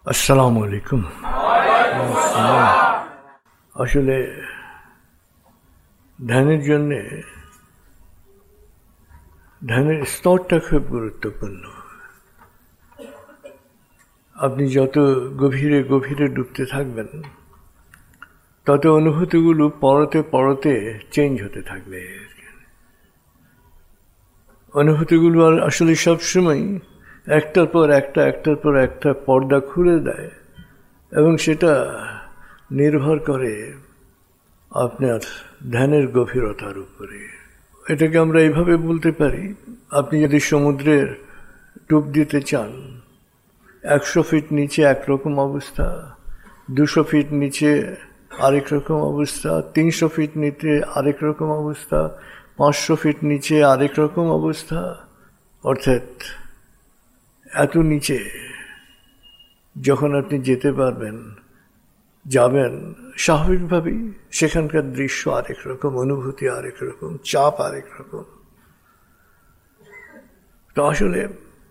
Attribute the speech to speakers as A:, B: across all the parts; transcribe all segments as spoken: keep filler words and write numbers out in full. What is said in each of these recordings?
A: আসসালামু আলাইকুম। আসলে ধ্যানের জন্য ধ্যানের স্তরটা খুব গুরুত্বপূর্ণ। আপনি যত গভীরে গভীরে ডুবতে থাকবেন তত অনুভূতিগুলো পরতে পরতে চেঞ্জ হতে থাকবে। অনুভূতিগুলো আর আসলে সবসময় একটার পর একটা একটার পর একটা পর্দা খুলে দেয় এবং সেটা নির্ভর করে আপনার ধ্যানের গভীরতার উপরে। এটাকে আমরা এইভাবে বলতে পারি, আপনি যদি সমুদ্রের ডুব দিতে চান, একশো ফিট নিচে একরকম অবস্থা, দুশো ফিট নিচে আরেক রকম অবস্থা, তিনশো ফিট নিচে আরেক রকম অবস্থা, পাঁচশো ফিট নিচে আরেক রকম অবস্থা। অর্থাৎ এত নিচে যখন আপনি যেতে পারবেন, যাবেন, স্বাভাবিকভাবেই সেখানকার দৃশ্য আরেক রকম, অনুভূতি আরেক রকম, চাপ আরেক রকম। তো আসলে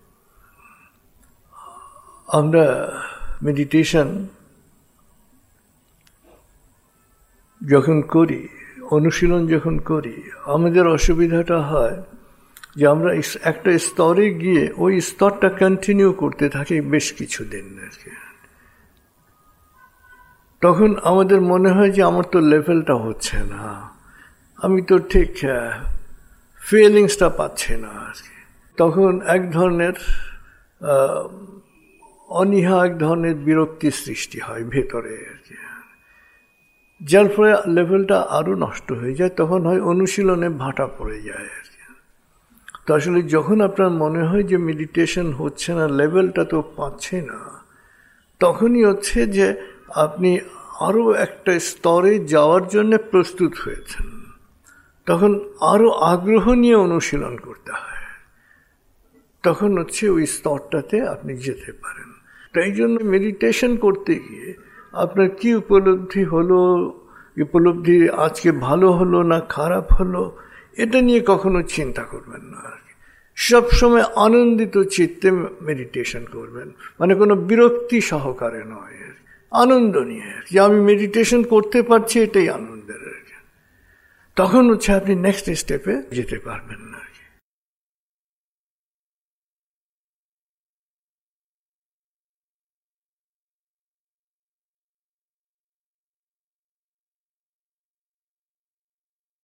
A: আমরা মেডিটেশন যখন করি, অনুশীলন যখন করি, আমাদের অসুবিধাটা হয় যে আমরা একটা স্তরে গিয়ে ওই স্তরটা কন্টিনিউ করতে থাকি বেশ কিছুদিন আর কি। তখন আমাদের মনে হয় যে আমার তো লেভেলটা হচ্ছে না, আমি তো ঠিক ফিলিংসটা পাচ্ছি না আর কি। তখন এক ধরনের অনীহা, এক ধরনের বিরক্তি সৃষ্টি হয় ভেতরে আর কি, যার ফলে লেভেলটা আরো নষ্ট হয়ে যায়। তখন হয় অনুশীলনে ভাটা পড়ে যায় আর কি। তো আসলে যখন আপনার মনে হয় যে মেডিটেশন হচ্ছে না, লেভেলটা তো পাচ্ছে না, তখনই হচ্ছে যে আপনি আরো একটা স্তরে যাওয়ার জন্য প্রস্তুত হয়েছেন। তখন আরো আগ্রহ নিয়ে অনুশীলন করতে হয়, তখন হচ্ছে ওই স্তরটাতে আপনি যেতে পারেন। তাই জন্য মেডিটেশন করতে গিয়ে আপনার কি উপলব্ধি হলো, উপলব্ধি আজকে ভালো হলো না খারাপ হলো, এটা নিয়ে কখনো চিন্তা করবেন না আর কি। সবসময় আনন্দিত চিত্তে মেডিটেশন করবেন, মানে কোনো বিরক্তি সহকারে নয়, আনন্দ নিয়ে যে আমি মেডিটেশন করতে পারছি, এটাই আনন্দের। তখন হচ্ছে আপনি নেক্সট স্টেপে যেতে পারবেন না।